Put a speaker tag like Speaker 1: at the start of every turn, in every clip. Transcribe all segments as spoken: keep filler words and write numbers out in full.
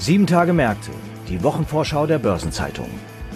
Speaker 1: Sieben Tage Märkte, die Wochenvorschau der Börsenzeitung.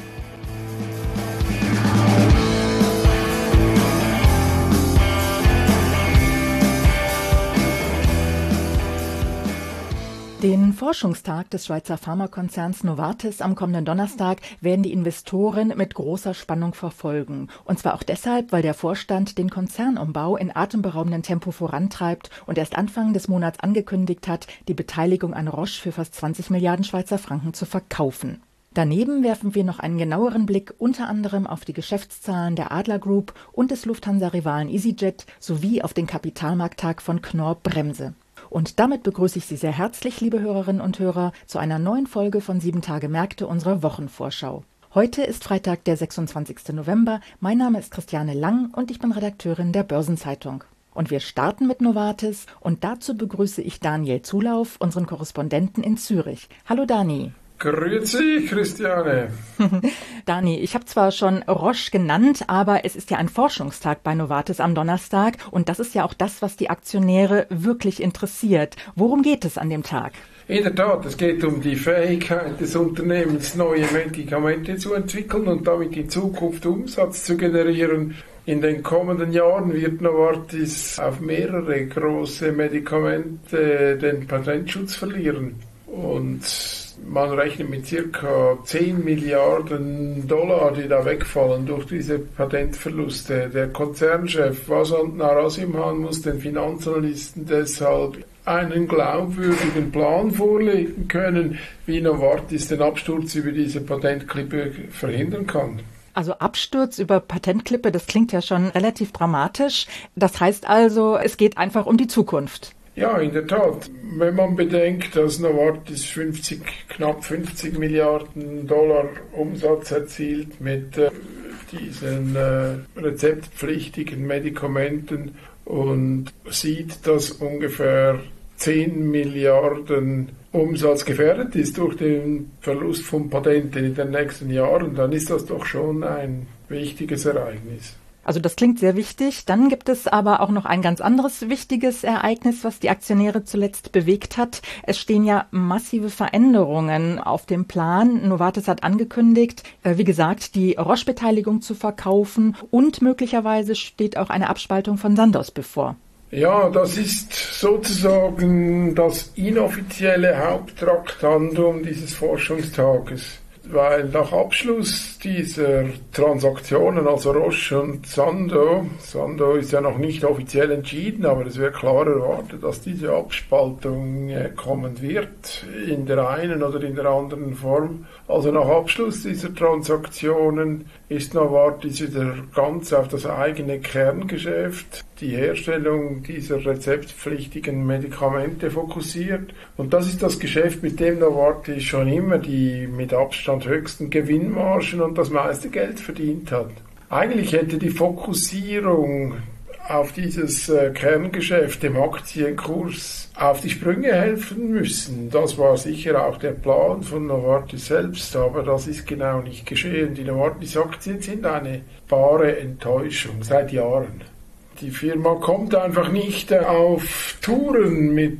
Speaker 2: Den Forschungstag des Schweizer Pharmakonzerns Novartis am kommenden Donnerstag werden die Investoren mit großer Spannung verfolgen. Und zwar auch deshalb, weil der Vorstand den Konzernumbau in atemberaubendem Tempo vorantreibt und erst Anfang des Monats angekündigt hat, die Beteiligung an Roche für fast zwanzig Milliarden Schweizer Franken zu verkaufen. Daneben werfen wir noch einen genaueren Blick unter anderem auf die Geschäftszahlen der Adler Group und des Lufthansa-Rivalen EasyJet sowie auf den Kapitalmarkttag von Knorr Bremse. Und damit begrüße ich Sie sehr herzlich, liebe Hörerinnen und Hörer, zu einer neuen Folge von Sieben Tage Märkte, unserer Wochenvorschau. Heute ist Freitag, der sechsundzwanzigsten November. Mein Name ist Christiane Lang und ich bin Redakteurin der Börsenzeitung. Und wir starten mit Novartis und dazu begrüße ich Daniel Zulauf, unseren Korrespondenten in Zürich. Hallo Dani.
Speaker 3: Grüezi, Christiane.
Speaker 2: Dani, ich habe zwar schon Roche genannt, aber es ist ja ein Forschungstag bei Novartis am Donnerstag und das ist ja auch das, was die Aktionäre wirklich interessiert. Worum geht es an dem Tag?
Speaker 3: In der Tat, es geht um die Fähigkeit des Unternehmens, neue Medikamente zu entwickeln und damit in Zukunft Umsatz zu generieren. In den kommenden Jahren wird Novartis auf mehrere große Medikamente den Patentschutz verlieren. Und man rechnet mit circa zehn Milliarden Dollar, die da wegfallen durch diese Patentverluste. Der Konzernchef Vasant Narasimhan muss den Finanzanalysten deshalb einen glaubwürdigen Plan vorlegen können, wie Novartis den Absturz über diese Patentklippe verhindern kann.
Speaker 2: Also Absturz über Patentklippe, das klingt ja schon relativ dramatisch. Das heißt also, es geht einfach um die Zukunft.
Speaker 3: Ja, in der Tat. Wenn man bedenkt, dass Novartis fünfzig, knapp fünfzig Milliarden Dollar Umsatz erzielt mit äh, diesen äh, rezeptpflichtigen Medikamenten und sieht, dass ungefähr zehn Milliarden Umsatz gefährdet ist durch den Verlust von Patenten in den nächsten Jahren, dann ist das doch schon ein wichtiges Ereignis.
Speaker 2: Also das klingt sehr wichtig. Dann gibt es aber auch noch ein ganz anderes wichtiges Ereignis, was die Aktionäre zuletzt bewegt hat. Es stehen ja massive Veränderungen auf dem Plan. Novartis hat angekündigt, wie gesagt, die Roche-Beteiligung zu verkaufen und möglicherweise steht auch eine Abspaltung von Sandoz bevor.
Speaker 3: Ja, das ist sozusagen das inoffizielle Haupttraktandum dieses Forschungstages. Weil nach Abschluss dieser Transaktionen, also Roche und Sandoz, Sandoz ist ja noch nicht offiziell entschieden, aber es wird klar erwartet, dass diese Abspaltung kommen wird, in der einen oder in der anderen Form. Also nach Abschluss dieser Transaktionen ist Novartis wieder ganz auf das eigene Kerngeschäft, die Herstellung dieser rezeptpflichtigen Medikamente fokussiert. Und das ist das Geschäft, mit dem Novartis schon immer die mit Abstand höchsten Gewinnmargen und das meiste Geld verdient hat. Eigentlich hätte die Fokussierung auf dieses äh, Kerngeschäft dem Aktienkurs auf die Sprünge helfen müssen. Das war sicher auch der Plan von Novartis selbst, aber das ist genau nicht geschehen. Die Novartis-Aktien sind eine bare Enttäuschung seit Jahren. Die Firma kommt einfach nicht auf Touren mit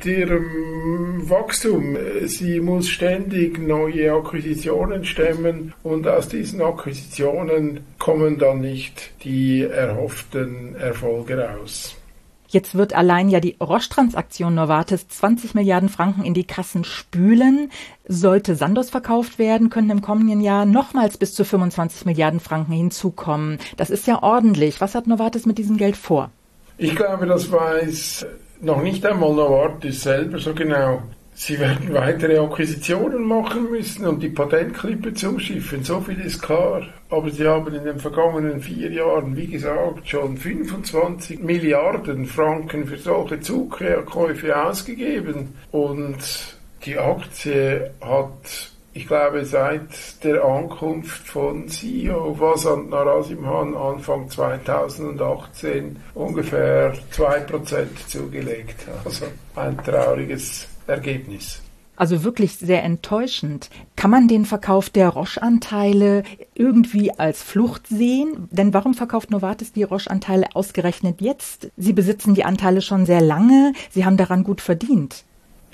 Speaker 3: ihrem Wachstum. Sie muss ständig neue Akquisitionen stemmen und aus diesen Akquisitionen kommen dann nicht die erhofften Erfolge raus.
Speaker 2: Jetzt wird allein ja die Roche-Transaktion Novartis zwanzig Milliarden Franken in die Kassen spülen. Sollte Sandoz verkauft werden, können im kommenden Jahr nochmals bis zu fünfundzwanzig Milliarden Franken hinzukommen. Das ist ja ordentlich. Was hat Novartis mit diesem Geld vor?
Speaker 3: Ich glaube, das weiß noch nicht einmal Novartis selber so genau. Sie werden weitere Akquisitionen machen müssen und die Patentklippe zuschiffen, so viel ist klar. Aber sie haben in den vergangenen vier Jahren, wie gesagt, schon fünfundzwanzig Milliarden Franken für solche Zukäufe ausgegeben. Und die Aktie hat, ich glaube, seit der Ankunft von C E O Vasant Narasimhan Anfang zweitausendachtzehn ungefähr zwei Prozent zugelegt. Also ein trauriges Ergebnis.
Speaker 2: Also wirklich sehr enttäuschend. Kann man den Verkauf der Roche-Anteile irgendwie als Flucht sehen? Denn warum verkauft Novartis die Roche-Anteile ausgerechnet jetzt? Sie besitzen die Anteile schon sehr lange. Sie haben daran gut verdient.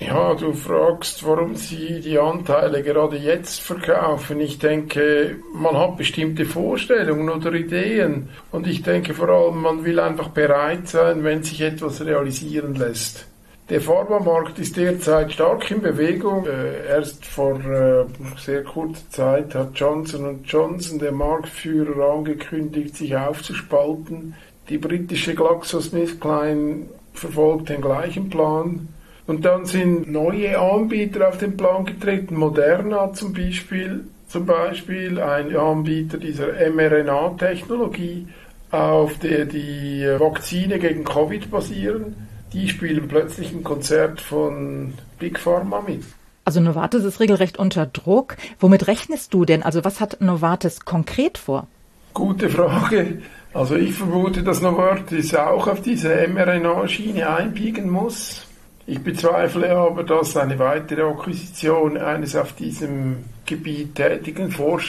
Speaker 3: Ja, du fragst, warum Sie die Anteile gerade jetzt verkaufen. Ich denke, man hat bestimmte Vorstellungen oder Ideen. Und ich denke vor allem, man will einfach bereit sein, wenn sich etwas realisieren lässt. Der Pharmamarkt ist derzeit stark in Bewegung. Äh, erst vor äh, sehr kurzer Zeit hat Johnson und Johnson, der Marktführer, angekündigt, sich aufzuspalten. Die britische GlaxoSmithKline verfolgt den gleichen Plan. Und dann sind neue Anbieter auf den Plan getreten. Moderna zum Beispiel, zum Beispiel ein Anbieter dieser mRNA-Technologie, auf der die Vakzine gegen Covid basieren. Die spielen plötzlich ein Konzert von Big Pharma mit.
Speaker 2: Also Novartis ist regelrecht unter Druck. Womit rechnest du denn? Also was hat Novartis konkret vor?
Speaker 3: Gute Frage. Also ich vermute, dass Novartis auch auf diese mRNA-Schiene einbiegen muss. Ich bezweifle aber, dass eine weitere Akquisition eines auf diesem Gebiet tätigen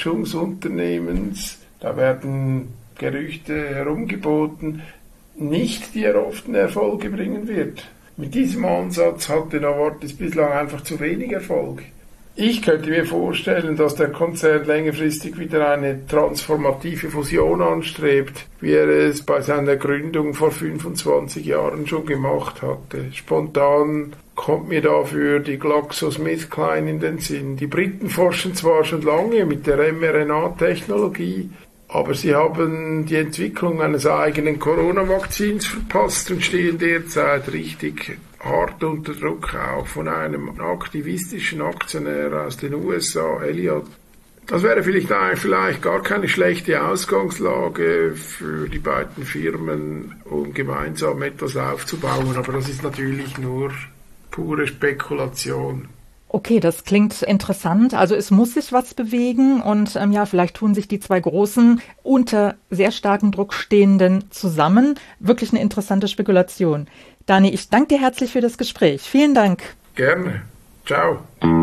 Speaker 3: Forschungsunternehmens, da werden Gerüchte herumgeboten, nicht die erhofften Erfolge bringen wird. Mit diesem Ansatz hatte Novartis bislang einfach zu wenig Erfolg. Ich könnte mir vorstellen, dass der Konzern längerfristig wieder eine transformative Fusion anstrebt, wie er es bei seiner Gründung vor fünfundzwanzig Jahren schon gemacht hatte. Spontan kommt mir dafür die GlaxoSmithKline in den Sinn. Die Briten forschen zwar schon lange mit der mRNA-Technologie, aber sie haben die Entwicklung eines eigenen Corona-Vakzins verpasst und stehen derzeit richtig hart unter Druck, auch von einem aktivistischen Aktionär aus den U S A, Elliott. Das wäre vielleicht, vielleicht gar keine schlechte Ausgangslage für die beiden Firmen, um gemeinsam etwas aufzubauen, aber das ist natürlich nur pure Spekulation.
Speaker 2: Okay, das klingt interessant. Also es muss sich was bewegen und ähm, ja, vielleicht tun sich die zwei großen, unter sehr starkem Druck stehenden zusammen. Wirklich eine interessante Spekulation. Dani, ich danke dir herzlich für das Gespräch. Vielen Dank.
Speaker 3: Gerne. Ciao.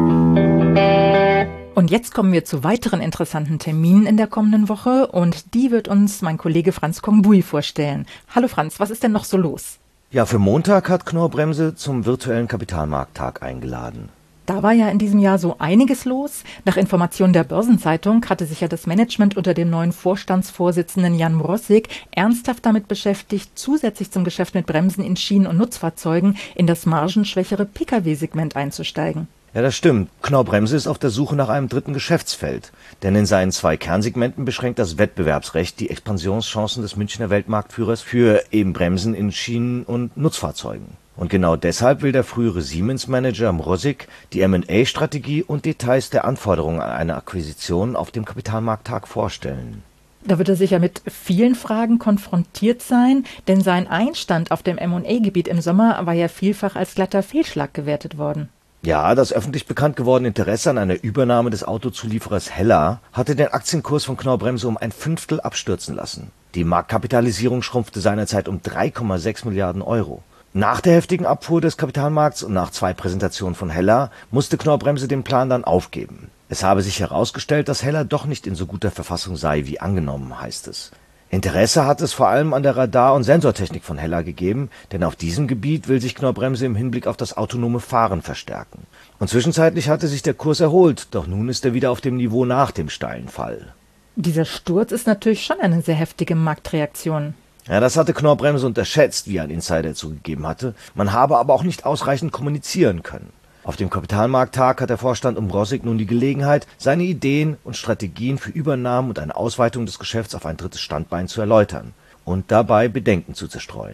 Speaker 2: Und jetzt kommen wir zu weiteren interessanten Terminen in der kommenden Woche und die wird uns mein Kollege Franz Kongbui vorstellen. Hallo Franz, was ist denn noch so los?
Speaker 1: Ja, für Montag hat Knorr-Bremse zum virtuellen Kapitalmarkttag eingeladen.
Speaker 2: Da war ja in diesem Jahr so einiges los. Nach Informationen der Börsenzeitung hatte sich ja das Management unter dem neuen Vorstandsvorsitzenden Jan Mrossik ernsthaft damit beschäftigt, zusätzlich zum Geschäft mit Bremsen in Schienen- und Nutzfahrzeugen in das margenschwächere Pkw-Segment einzusteigen.
Speaker 1: Ja, das stimmt. Knorr-Bremse ist auf der Suche nach einem dritten Geschäftsfeld. Denn in seinen zwei Kernsegmenten beschränkt das Wettbewerbsrecht die Expansionschancen des Münchner Weltmarktführers für eben Bremsen in Schienen- und Nutzfahrzeugen. Und genau deshalb will der frühere Siemens-Manager Mrossik die M und A-Strategie und Details der Anforderungen an eine Akquisition auf dem Kapitalmarkttag vorstellen.
Speaker 2: Da wird er sicher mit vielen Fragen konfrontiert sein, denn sein Einstand auf dem M und A-Gebiet im Sommer war ja vielfach als glatter Fehlschlag gewertet worden.
Speaker 1: Ja, das öffentlich bekannt gewordene Interesse an einer Übernahme des Autozulieferers Hella hatte den Aktienkurs von Knorr-Bremse um ein Fünftel abstürzen lassen. Die Marktkapitalisierung schrumpfte seinerzeit um drei Komma sechs Milliarden Euro. Nach der heftigen Abfuhr des Kapitalmarkts und nach zwei Präsentationen von Hella musste Knorr-Bremse den Plan dann aufgeben. Es habe sich herausgestellt, dass Hella doch nicht in so guter Verfassung sei, wie angenommen, heißt es. Interesse hat es vor allem an der Radar- und Sensortechnik von Hella gegeben, denn auf diesem Gebiet will sich Knorr-Bremse im Hinblick auf das autonome Fahren verstärken. Und zwischenzeitlich hatte sich der Kurs erholt, doch nun ist er wieder auf dem Niveau nach dem steilen Fall.
Speaker 2: Dieser Sturz ist natürlich schon eine sehr heftige Marktreaktion.
Speaker 1: Ja, das hatte Knorr-Bremse unterschätzt, wie ein Insider zugegeben hatte. Man habe aber auch nicht ausreichend kommunizieren können. Auf dem Kapitalmarkttag hat der Vorstand um Mrossik nun die Gelegenheit, seine Ideen und Strategien für Übernahmen und eine Ausweitung des Geschäfts auf ein drittes Standbein zu erläutern und dabei Bedenken zu zerstreuen.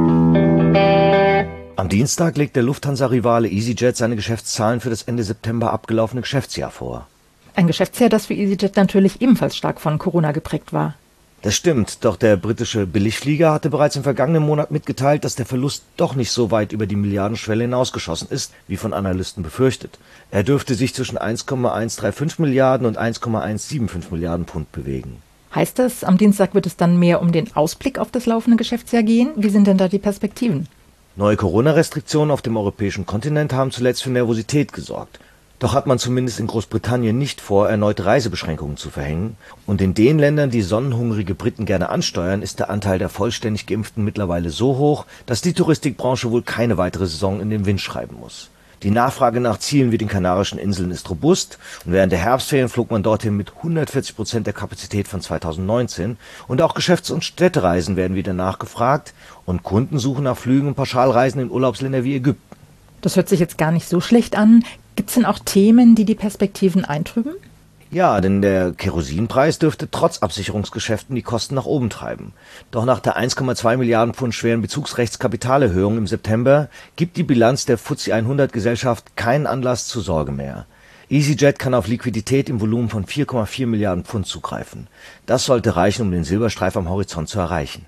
Speaker 1: Am Dienstag legt der Lufthansa-Rivale EasyJet seine Geschäftszahlen für das Ende September abgelaufene Geschäftsjahr vor.
Speaker 2: Ein Geschäftsjahr, das für EasyJet natürlich ebenfalls stark von Corona geprägt war.
Speaker 1: Das stimmt, doch der britische Billigflieger hatte bereits im vergangenen Monat mitgeteilt, dass der Verlust doch nicht so weit über die Milliardenschwelle hinausgeschossen ist, wie von Analysten befürchtet. Er dürfte sich zwischen eins Komma hundertfünfunddreißig Milliarden und eins Komma hundertfünfundsiebzig Milliarden Pfund bewegen.
Speaker 2: Heißt das, am Dienstag wird es dann mehr um den Ausblick auf das laufende Geschäftsjahr gehen? Wie sind denn da die Perspektiven?
Speaker 1: Neue Corona-Restriktionen auf dem europäischen Kontinent haben zuletzt für Nervosität gesorgt. Doch hat man zumindest in Großbritannien nicht vor, erneut Reisebeschränkungen zu verhängen. Und in den Ländern, die sonnenhungrige Briten gerne ansteuern, ist der Anteil der vollständig Geimpften mittlerweile so hoch, dass die Touristikbranche wohl keine weitere Saison in den Wind schreiben muss. Die Nachfrage nach Zielen wie den Kanarischen Inseln ist robust und während der Herbstferien flog man dorthin mit hundertvierzig Prozent der Kapazität von zweitausendneunzehn und auch Geschäfts- und Städtereisen werden wieder nachgefragt und Kunden suchen nach Flügen und Pauschalreisen in Urlaubsländer wie Ägypten.
Speaker 2: Das hört sich jetzt gar nicht so schlecht an. Gibt es denn auch Themen, die die Perspektiven eintrüben?
Speaker 1: Ja, denn der Kerosinpreis dürfte trotz Absicherungsgeschäften die Kosten nach oben treiben. Doch nach der eins Komma zwei Milliarden Pfund schweren Bezugsrechtskapitalerhöhung im September gibt die Bilanz der F T S E hundert Gesellschaft keinen Anlass zur Sorge mehr. EasyJet kann auf Liquidität im Volumen von vier Komma vier Milliarden Pfund zugreifen. Das sollte reichen, um den Silberstreif am Horizont zu erreichen.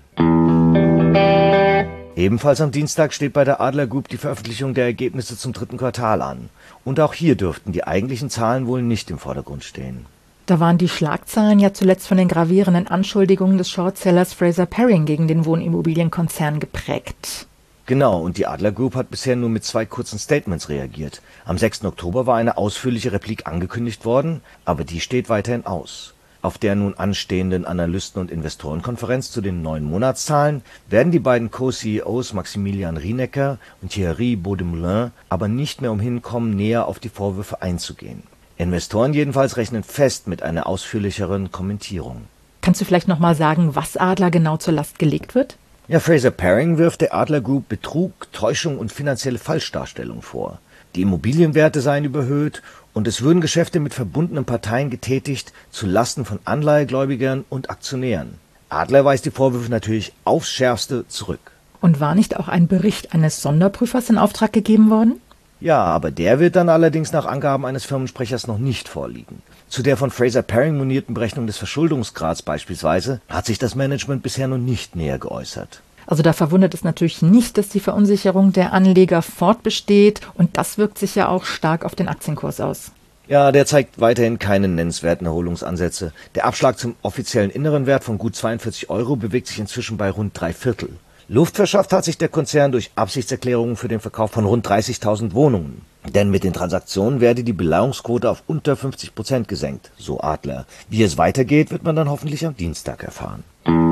Speaker 1: Ebenfalls am Dienstag steht bei der Adler Group die Veröffentlichung der Ergebnisse zum dritten Quartal an. Und auch hier dürften die eigentlichen Zahlen wohl nicht im Vordergrund stehen.
Speaker 2: Da waren die Schlagzeilen ja zuletzt von den gravierenden Anschuldigungen des Shortsellers Fraser Paring gegen den Wohnimmobilienkonzern geprägt.
Speaker 1: Genau, und die Adler Group hat bisher nur mit zwei kurzen Statements reagiert. Am sechsten Oktober war eine ausführliche Replik angekündigt worden, aber die steht weiterhin aus. Auf der nun anstehenden Analysten- und Investorenkonferenz zu den neuen Monatszahlen werden die beiden Co-C E Os Maximilian Rienecker und Thierry Beaudemoulin aber nicht mehr umhin kommen, näher auf die Vorwürfe einzugehen. Investoren jedenfalls rechnen fest mit einer ausführlicheren Kommentierung.
Speaker 2: Kannst du vielleicht noch mal sagen, was Adler genau zur Last gelegt wird?
Speaker 1: Ja, Fraser Paring wirft der Adler Group Betrug, Täuschung und finanzielle Falschdarstellung vor. Die Immobilienwerte seien überhöht und es würden Geschäfte mit verbundenen Parteien getätigt zu Lasten von Anleihegläubigern und Aktionären. Adler weist die Vorwürfe natürlich aufs Schärfste zurück.
Speaker 2: Und war nicht auch ein Bericht eines Sonderprüfers in Auftrag gegeben worden?
Speaker 1: Ja, aber der wird dann allerdings nach Angaben eines Firmensprechers noch nicht vorliegen. Zu der von Fraser Paring monierten Berechnung des Verschuldungsgrads beispielsweise hat sich das Management bisher noch nicht näher geäußert.
Speaker 2: Also da verwundert es natürlich nicht, dass die Verunsicherung der Anleger fortbesteht und das wirkt sich ja auch stark auf den Aktienkurs aus.
Speaker 1: Ja, der zeigt weiterhin keine nennenswerten Erholungsansätze. Der Abschlag zum offiziellen inneren Wert von gut zweiundvierzig Euro bewegt sich inzwischen bei rund drei Viertel. Luft verschafft hat sich der Konzern durch Absichtserklärungen für den Verkauf von rund dreißigtausend Wohnungen. Denn mit den Transaktionen werde die Beleihungsquote auf unter fünfzig Prozent gesenkt, so Adler. Wie es weitergeht, wird man dann hoffentlich am Dienstag erfahren.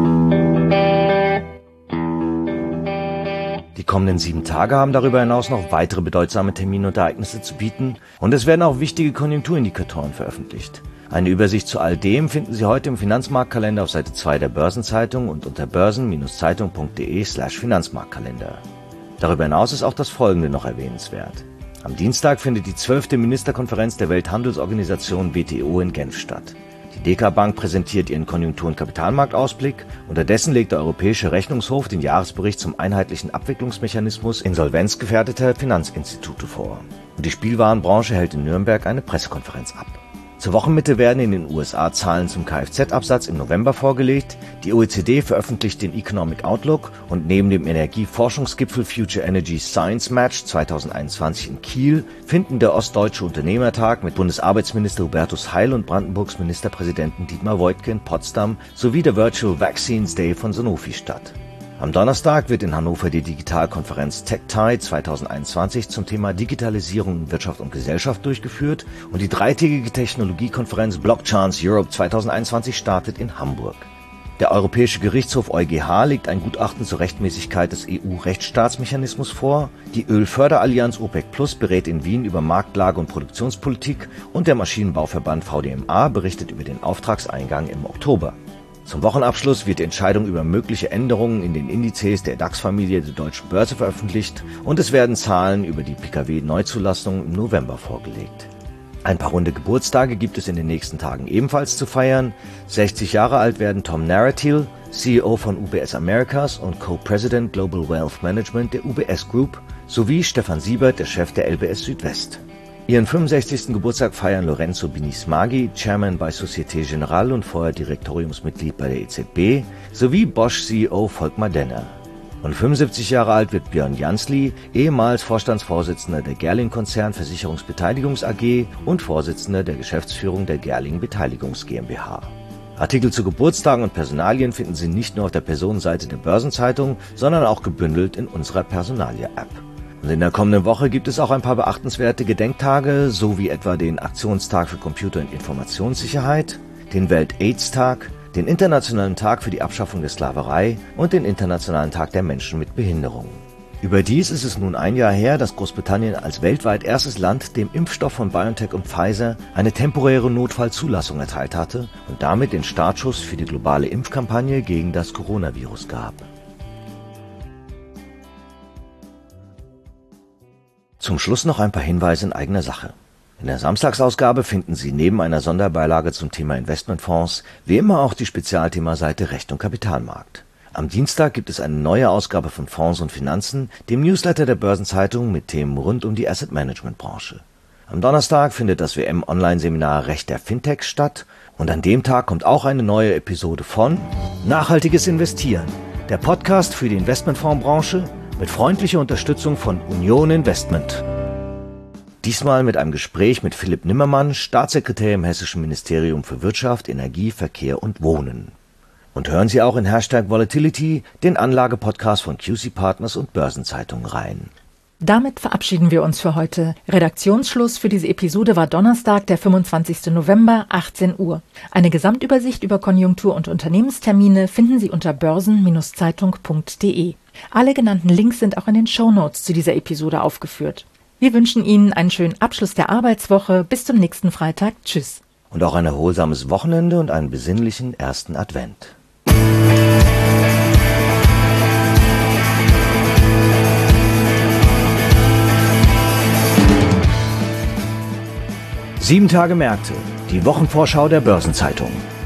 Speaker 1: Die kommenden sieben Tage haben darüber hinaus noch weitere bedeutsame Termine und Ereignisse zu bieten und es werden auch wichtige Konjunkturindikatoren veröffentlicht. Eine Übersicht zu all dem finden Sie heute im Finanzmarktkalender auf Seite zwei der Börsenzeitung und unter börsen Zeitung punkt de slash Finanzmarktkalender. Darüber hinaus ist auch das Folgende noch erwähnenswert. Am Dienstag findet die zwölfte Ministerkonferenz der Welthandelsorganisation W T O in Genf statt. Die D K Bank präsentiert ihren Konjunktur- und Kapitalmarktausblick. Unterdessen legt der Europäische Rechnungshof den Jahresbericht zum einheitlichen Abwicklungsmechanismus insolvenzgefährdeter Finanzinstitute vor. Und die Spielwarenbranche hält in Nürnberg eine Pressekonferenz ab. Zur Wochenmitte werden in den U S A Zahlen zum Kfz-Absatz im November vorgelegt. Die O E C D veröffentlicht den Economic Outlook und neben dem Energieforschungsgipfel Future Energy Science Match zweitausendeinundzwanzig in Kiel finden der Ostdeutsche Unternehmertag mit Bundesarbeitsminister Hubertus Heil und Brandenburgs Ministerpräsidenten Dietmar Woidke in Potsdam sowie der Virtual Vaccines Day von Sanofi statt. Am Donnerstag wird in Hannover die Digitalkonferenz TechTide zweitausendeinundzwanzig zum Thema Digitalisierung in Wirtschaft und Gesellschaft durchgeführt und die dreitägige Technologiekonferenz Blockchance Europe zweitausendeinundzwanzig startet in Hamburg. Der Europäische Gerichtshof EuGH legt ein Gutachten zur Rechtmäßigkeit des E U-Rechtsstaatsmechanismus vor, die Ölförderallianz OPEC Plus berät in Wien über Marktlage und Produktionspolitik und der Maschinenbauverband V D M A berichtet über den Auftragseingang im Oktober. Zum Wochenabschluss wird die Entscheidung über mögliche Änderungen in den Indizes der DAX-Familie der Deutschen Börse veröffentlicht und es werden Zahlen über die Pkw-Neuzulassung im November vorgelegt. Ein paar runde Geburtstage gibt es in den nächsten Tagen ebenfalls zu feiern. sechzig Jahre alt werden Tom Naratil, C E O von U B S Americas und Co-President Global Wealth Management der U B S Group, sowie Stefan Siebert, der Chef der L B S Südwest. Ihren fünfundsechzigsten Geburtstag feiern Lorenzo Binismaghi, Chairman bei Société Générale und vorher Direktoriumsmitglied bei der E Z B, sowie Bosch-C E O Volkmar Denner. Und fünfundsiebzig Jahre alt wird Björn Jansli, ehemals Vorstandsvorsitzender der Gerling-Konzern Versicherungsbeteiligungs A G und Vorsitzender der Geschäftsführung der Gerling Beteiligungs GmbH. Artikel zu Geburtstagen und Personalien finden Sie nicht nur auf der Personenseite der Börsenzeitung, sondern auch gebündelt in unserer Personalia-App. Und in der kommenden Woche gibt es auch ein paar beachtenswerte Gedenktage, so wie etwa den Aktionstag für Computer- und Informationssicherheit, den Welt-AIDS-Tag, den Internationalen Tag für die Abschaffung der Sklaverei und den Internationalen Tag der Menschen mit Behinderungen. Überdies ist es nun ein Jahr her, dass Großbritannien als weltweit erstes Land dem Impfstoff von BioNTech und Pfizer eine temporäre Notfallzulassung erteilt hatte und damit den Startschuss für die globale Impfkampagne gegen das Coronavirus gab. Zum Schluss noch ein paar Hinweise in eigener Sache. In der Samstagsausgabe finden Sie neben einer Sonderbeilage zum Thema Investmentfonds wie immer auch die Spezialthemaseite Recht und Kapitalmarkt. Am Dienstag gibt es eine neue Ausgabe von Fonds und Finanzen, dem Newsletter der Börsenzeitung mit Themen rund um die Asset-Management-Branche. Am Donnerstag findet das W M-Online-Seminar Recht der Fintechs statt und an dem Tag kommt auch eine neue Episode von Nachhaltiges Investieren, der Podcast für die Investmentfondsbranche mit freundlicher Unterstützung von Union Investment. Diesmal mit einem Gespräch mit Philipp Nimmermann, Staatssekretär im Hessischen Ministerium für Wirtschaft, Energie, Verkehr und Wohnen. Und hören Sie auch in Hashtag Volatility, den Anlagepodcast von Q C Partners und Börsenzeitung rein.
Speaker 2: Damit verabschieden wir uns für heute. Redaktionsschluss für diese Episode war Donnerstag, der fünfundzwanzigster November, achtzehn Uhr. Eine Gesamtübersicht über Konjunktur- und Unternehmenstermine finden Sie unter börsen Bindestrich zeitung punkt de. Alle genannten Links sind auch in den Shownotes zu dieser Episode aufgeführt. Wir wünschen Ihnen einen schönen Abschluss der Arbeitswoche. Bis zum nächsten Freitag. Tschüss.
Speaker 1: Und auch ein erholsames Wochenende und einen besinnlichen ersten Advent. Sieben Tage Märkte, die Wochenvorschau der Börsenzeitung.